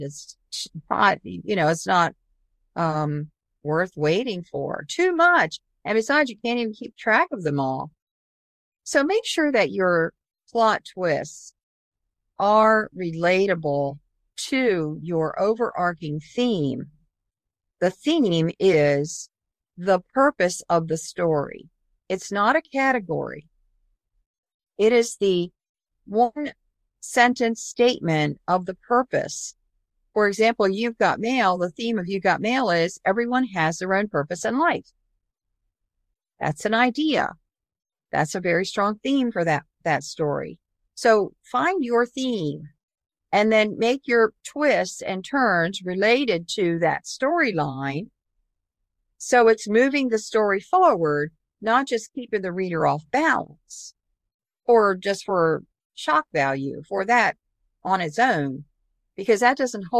It's not, it's not worth waiting for. Too much. And besides, you can't even keep track of them all. So make sure that your plot twists are relatable to your overarching theme. The theme is the purpose of the story. It's not a category. It is the one sentence statement of the purpose. For example, You've Got Mail, the theme of You've Got Mail is everyone has their own purpose in life. That's an idea. That's a very strong theme for that story. So find your theme and then make your twists and turns related to that storyline. So it's moving the story forward, not just keeping the reader off balance or just for shock value for that on its own, because that doesn't hold